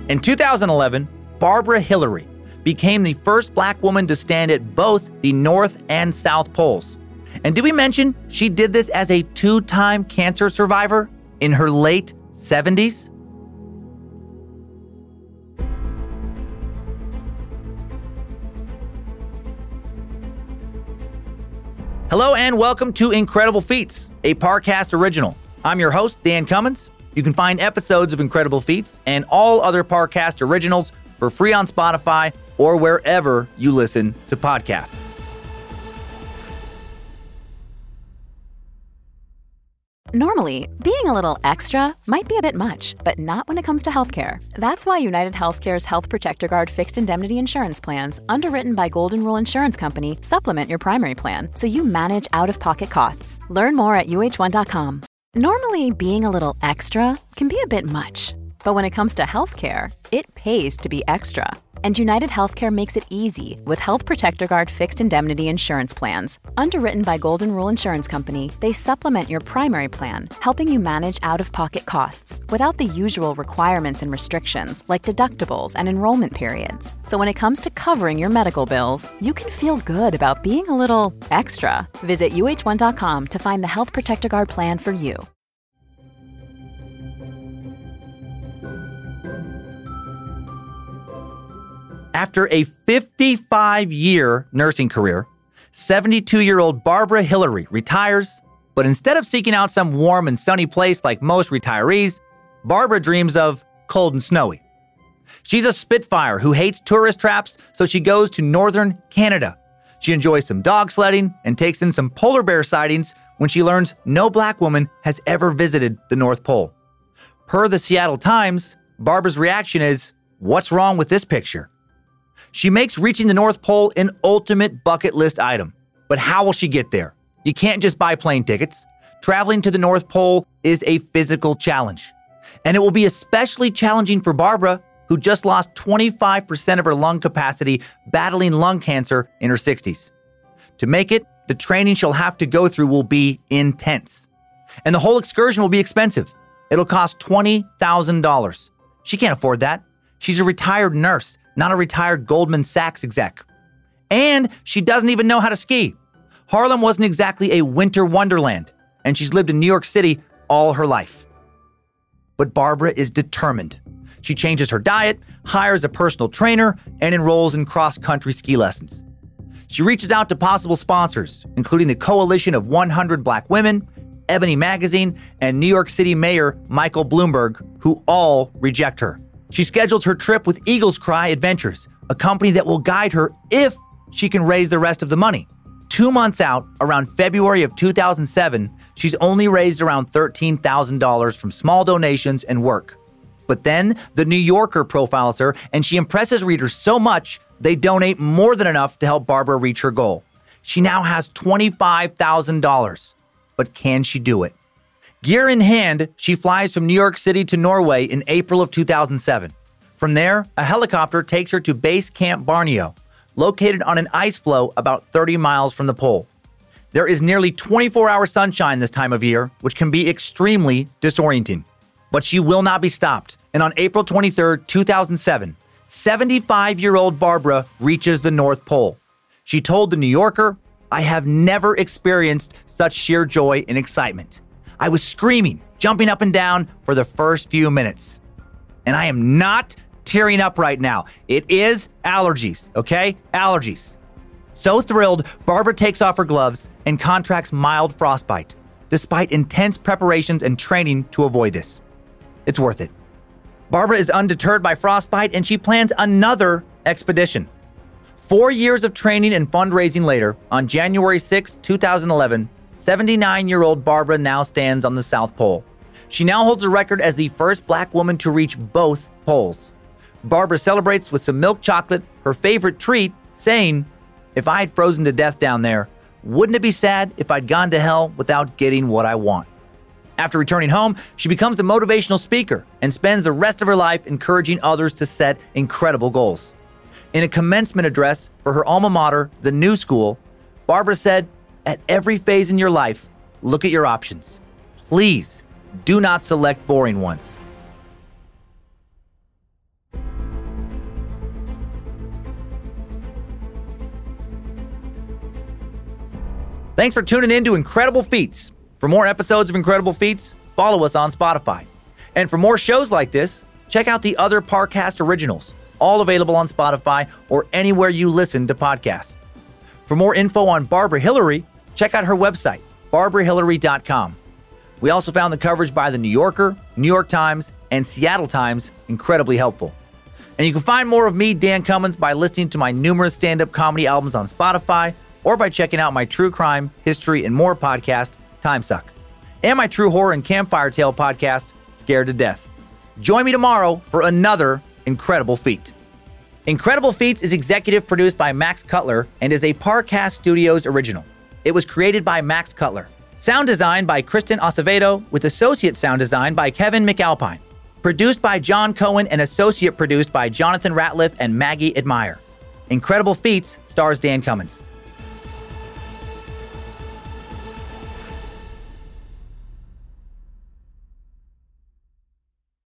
In 2011, Barbara Hillary became the first Black woman to stand at both the North and South Poles. And did we mention she did this as a 2-time cancer survivor in her late 70s? Hello and welcome to Incredible Feats, a Parcast original. I'm your host, Dan Cummins. You can find episodes of Incredible Feats and all other Parcast originals for free on Spotify or wherever you listen to podcasts. Normally, being a little extra might be a bit much, but not when it comes to healthcare. That's why United Healthcare's Health Protector Guard fixed indemnity insurance plans, underwritten by Golden Rule Insurance Company, supplement your primary plan so you manage out-of-pocket costs. Learn more at uh1.com. Normally, being a little extra can be a bit much, but when it comes to healthcare, it pays to be extra. And United Healthcare makes it easy with Health Protector Guard fixed indemnity insurance plans. Underwritten by Golden Rule Insurance Company, they supplement your primary plan, helping you manage out-of-pocket costs without the usual requirements and restrictions like deductibles and enrollment periods. So when it comes to covering your medical bills, you can feel good about being a little extra. Visit uh1.com to find the Health Protector Guard plan for you. After a 55-year nursing career, 72-year-old Barbara Hillary retires, but instead of seeking out some warm and sunny place like most retirees, Barbara dreams of cold and snowy. She's a Spitfire who hates tourist traps, so she goes to northern Canada. She enjoys some dog sledding and takes in some polar bear sightings when she learns no Black woman has ever visited the North Pole. Per the Seattle Times, Barbara's reaction is, "What's wrong with this picture?" She makes reaching the North Pole an ultimate bucket list item. But how will she get there? You can't just buy plane tickets. Traveling to the North Pole is a physical challenge. And it will be especially challenging for Barbara, who just lost 25% of her lung capacity battling lung cancer in her 60s. To make it, the training she'll have to go through will be intense. And the whole excursion will be expensive. It'll cost $20,000. She can't afford that. She's a retired nurse, not a retired Goldman Sachs exec. And she doesn't even know how to ski. Harlem wasn't exactly a winter wonderland, and she's lived in New York City all her life. But Barbara is determined. She changes her diet, hires a personal trainer, and enrolls in cross-country ski lessons. She reaches out to possible sponsors, including the Coalition of 100 Black Women, Ebony Magazine, and New York City Mayor Michael Bloomberg, who all reject her. She scheduled her trip with Eagles Cry Adventures, a company that will guide her if she can raise the rest of the money. 2 months out, around February of 2007, she's only raised around $13,000 from small donations and work. But then, The New Yorker profiles her, and she impresses readers so much, they donate more than enough to help Barbara reach her goal. She now has $25,000. But can she do it? Gear in hand, she flies from New York City to Norway in April of 2007. From there, a helicopter takes her to Base Camp Barneo, located on an ice floe about 30 miles from the pole. There is nearly 24-hour sunshine this time of year, which can be extremely disorienting. But she will not be stopped, and on April 23, 2007, 75-year-old Barbara reaches the North Pole. She told The New Yorker, "I have never experienced such sheer joy and excitement. I was screaming, jumping up and down for the first few minutes. And I am not tearing up right now. It is allergies, okay? Allergies." So thrilled, Barbara takes off her gloves and contracts mild frostbite, despite intense preparations and training to avoid this. It's worth it. Barbara is undeterred by frostbite, and she plans another expedition. 4 years of training and fundraising later, on January 6, 2011, 79-year-old Barbara now stands on the South Pole. She now holds a record as the first Black woman to reach both poles. Barbara celebrates with some milk chocolate, her favorite treat, saying, "If I had frozen to death down there, wouldn't it be sad if I'd gone to hell without getting what I want?" After returning home, she becomes a motivational speaker and spends the rest of her life encouraging others to set incredible goals. In a commencement address for her alma mater, the New School, Barbara said, "At every phase in your life, look at your options. Please do not select boring ones." Thanks for tuning in to Incredible Feats. For more episodes of Incredible Feats, follow us on Spotify. And for more shows like this, check out the other Parcast originals, all available on Spotify or anywhere you listen to podcasts. For more info on Barbara Hillary, check out her website, barbarahillary.com. We also found the coverage by The New Yorker, New York Times, and Seattle Times incredibly helpful. And you can find more of me, Dan Cummins, by listening to my numerous stand-up comedy albums on Spotify or by checking out my true crime, history, and more podcast, Timesuck, and my true horror and campfire tale podcast, Scared to Death. Join me tomorrow for another Incredible Feat. Incredible Feats is executive produced by Max Cutler and is a Parcast Studios original. It was created by Max Cutler. Sound design by Kristen Acevedo with associate sound design by Kevin McAlpine. Produced by John Cohen and associate produced by Jonathan Ratliff and Maggie Admire. Incredible Feats stars Dan Cummins.